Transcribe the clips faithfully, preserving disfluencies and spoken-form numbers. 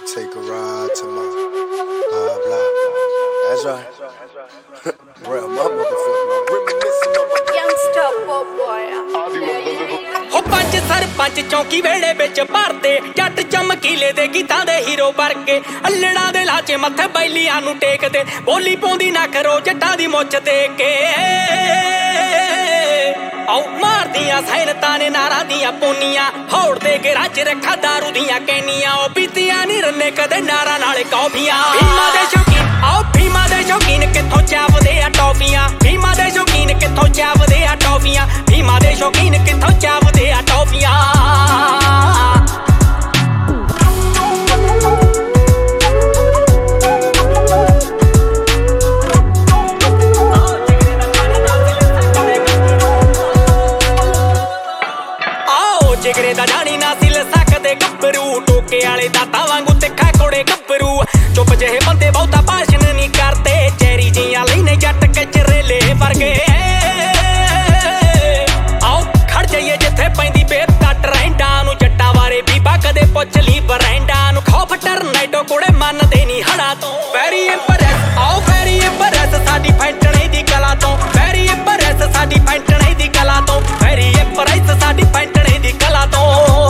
Take a ride to my uh, block. That's right. Real my motherfucker. Reminiscing on my youngster boy. ਹੋ ਪੰਜ ਸਰਪੰਚ ਚੌਂਕੀ ਵੇੜੇ ਵਿੱਚ ਭਰਦੇ ਜੱਟ ਚਮਕੀਲੇ ਦੇ ਗੀਤਾਂ ਦੇ ਹੀਰੋ ਵਰਗੇ ਅੱਲੜਾਂ ਦੇ ਲਾਚੇ ਮੱਥੇ ਬੈਲੀਆਂ ਨੂੰ ਟੇਕਦੇ ਬੋਲੀ ਪਾਉਂਦੀ ਨਾ ਕਰੋ ਜੱਟਾਂ ਦੀ ਮੁੱਛ ਦੇ ਕੇ ਆਉ ਮਾਰਦੀਆਂ ਸੈਨਤਾਂ ਨੇ ਨਾਰਾਂ ਦੀਆਂ ਪੋਨੀਆਂ ਹੌੜ ਦੇ ਕੇ ਰੱਜ ਰੱਖਾ ਦਾਰੂ ਦੀਆਂ ਕੈਨੀਆਂ ਉਹ ਪੀਤੀਆਂ ਨਹੀਂ ਰੰਨੇ ਕਦੇ ਨਾਰਾਂ ਨਾਲੇ ਕੌਫੀਆਂ ਭੀਮਾ ਦੇ ਸ਼ੌਕੀਨ ਆਓ ਭੀਮਾ ਦੇ ਸ਼ੌਕੀਨ ਕਿੱਥੋਂ ਚਾਵਦੇ ਆ ਟੌਫੀਆਂ ਭੀਮਾ ਦੇ ਸ਼ੌਕੀਨ ਕਿੱਥੋਂ ਚਾਵਦੇ ਆ ਟੌਫੀਆਂ ਭੀਮਾ ਦੇ ਸ਼ੌਕੀਨ ਕਿੱਥੋਂ ਚਾਵਦੇ ਆ ਟੌਫੀਆਂ ਜਿਗਰੇ ਦਾ ਜਾਣੀ ਨਾ ਸਿਲ ਸਕਦੇ ਗੱਭਰੂ ਟੋਕੇ ਵਾਲੇ ਦਾਤਾ ਵਾਂਗੂ ਤਿੱਖਾ ਕੋੜੇ ਗੱਭਰੂ ਚੁੱਪ ਜਿਹੇ ਬੰਦੇ ਬਹੁਤਾ ਭਾਸ਼ਣ ਨਹੀਂ ਕਰਦੇ ਚੈਰੀ ਜੀਆਂ ਲੈਨੇ ਜੱਟ ਕਚਰੇਲੇ ਵਰਗੇ ਆਓ ਖੜ ਜਾਈਏ ਜਿੱਥੇ ਪੈਂਦੀ ਬੇਤ ਕੱਟ ਰਹਿੰਦਾ ਨੂੰ ਜੱਟਾਂ ਬਾਰੇ ਬੀਬਾ ਕਦੇ ਪੁੱਛ ਲਈ ਬਰੈਂਡਾ ਨੂੰ ਖੌਫ ਟਰਨੈਡੋ ਕੋੜੇ ਮੰਨਦੇ ਨਹੀਂ ਹੜਾ ਤੋਂ ਵੈਰੀ ਇੰਪ੍ਰੈਸ ਆਓ ਵੈਰੀ ਇੰਪ੍ਰੈਸ ਸਾਡੀ ਫੈਂਟਣੇ ਦੀ ਕਲਾ ਤੋਂ ਵੈਰੀ ਇੰਪ੍ਰੈਸ ਸਾਡੀ ਫੈਂਟਣੇ ਦੀ ਕਲਾ ਤੋਂ ਵੈਰੀ ਇੰਪ੍ਰੈਸ ਸਾਡੀ ਫੈਂਟਣੇ ਦੀ ਕਲਾ ਤੋਂ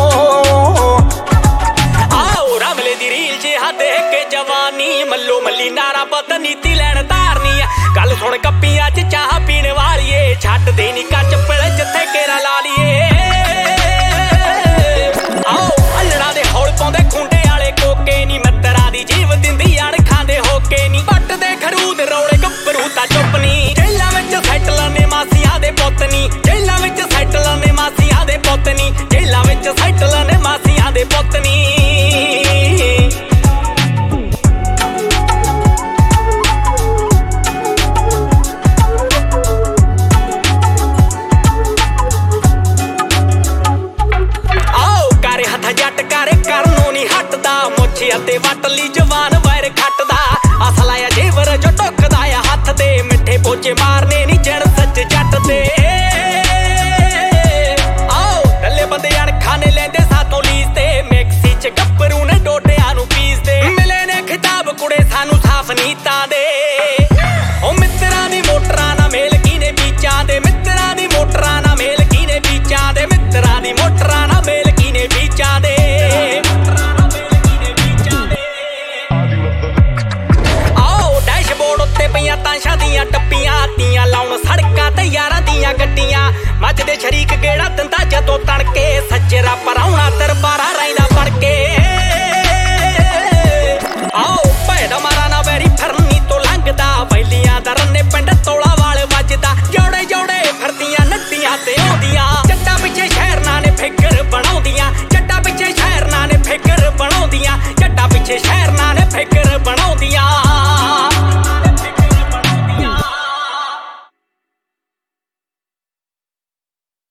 ਆਓ ਰਮਲੇ ਦੀ ਰੀਲ ਜਿਹਾ ਦੇਖ ਕੇ ਜਵਾਨੀ ਮੱਲੋ ਮੱਲੀ ਨਾਰਾ ਬਦਨੀਤੀ ਲੈਣ ਧਾਰਨੀ ਆ ਗੱਲ ਸੁਣ ਕੱਪੀਆਂ ਚ ਚਾਹ ਪੀਣ ਵਾਲੀਏ ਛੱਡ ਦੇ ਨੀ ਕੱਚ ਪਿਲ ਜਿੱਥੇ ਕੇਰਾ ਲਾ ਲਈਏ ਆਓ ਅੱਲੜਾਂ ਦੇ ਹੌਲ ਪਾਉਂਦੇ ਖੁੰਡੇ ਵਾਲੇ ਕੋਕੇ ਨੀ ਮਿੱਤਰਾਂ ਦੀ ਜੀਵ ਦਿੰਦੀ ਅਣ ਖਾਂਦੇ ਹੋਕੇ ਨੀ ਪੱਟ ਦੇ ਖਰੂਦ ਰੌਲੇ ਗੱਭਰੂ ਤਾਂ ਚੁੱਪ ਨੀ ਜੇਲਾਂ ਵਿੱਚ ਸੈਟਲਾਂ ਨੇ ਮਾਸੀਆਂ ਦੇ ਪੁੱਤ ਨੀ ਜੇਲਾਂ ਵਿੱਚ ਸੈਟਲਾਂ ਨੇ ਮਾਸੀਆਂ ਦੇ ਪੁੱਤ ਨੀ ਜੇਲਾਂ ਵਿੱਚ ਸੈਟਲਾਂ ਨੇ ਮਾਸੀਆਂ ਦੇ ਪੁੱਤ ਨੀ ਜੱਟ ਕਰੇ ਕਰਨੋਂ ਨੀ ਹਟਦਾ ਮੁੱਛ ਅਤੇ ਵੱਟ ਲਈ ਜਵਾਨ ਵੈਰ ਖੱਟਦਾ ਅਸਲ ਆ ਜੇਵਰ ਜੋ ਟੁੱਕਦਾ ਆ ਹੱਥ ਦੇ ਮਿੱਠੇ ਪੋਚੇ ਮਾਰਨੇ ਨੀ ਜਣ ਸੱਚ ਜੱਟ ਦੇ ਆਓ ਡੱਲੇ ਬੰਦੇ ਅਣਖਾਂ ਨੇ ਲੈਂਦੇ ਸਾਥੋਂ ਲੀਜ਼ ਤੇ ਮਿਕਸੀ ਚ ਗੱਭਰੂ ਨੇ ਡੋਡਿਆਂ ਨੂੰ ਪੀਸਦੇ ਮਿਲੇ ਨੇ ਖਿਤਾਬ ਕੁੜੇ ਸਾਨੂੰ ਸਾਫ ਨੀਤਾਂ ਦੇ ਉਹ ਮਿੱਤਰਾਂ ਦੀ ਮੋਟਰਾਂ ਨਾ ਮੇਲ ਕੀਨੇ ਬੀਚਾਂ ਦੇ ਮਿੱਤਰਾਂ ਦੀ ਮੋਟਰਾਂ ਨਾ ਮੇਲ ਕੀਨੇ ਬੀਚਾਂ ਦੇ ਮਿੱਤਰਾਂ ਦੀ ਮੋਟਰਾਂ ਨਾ ਮੇਲ ਕੀਨੇ ਬੀਚਾਂ ਦੇ ਆਓ ਡੈਸ਼ਬੋਰਡ ਉੱਤੇ ਪਈਆਂ ਤਾਂਸ਼ਾਂ ਦੀਆਂ ਟੱਪੀਆਂ ਤੀਆਂ ਲਾਉਣ ਸੜਕਾਂ ਤੇ ਯਾਰਾਂ ਦੀਆਂ ਗੱਡੀਆਂ ਮੱਝ ਦੇ ਸ਼ਰੀਕ ਗੇੜਾ ਦਿੰਦਾ ਜਦੋਂ ਤਣਕੇ ਸੱਚੇ ਰੱਬ ਰਾਉਣਾ ਦਰਬਾਰਾ ਰਹਿੰਦਾ ਬਣ ਕੇ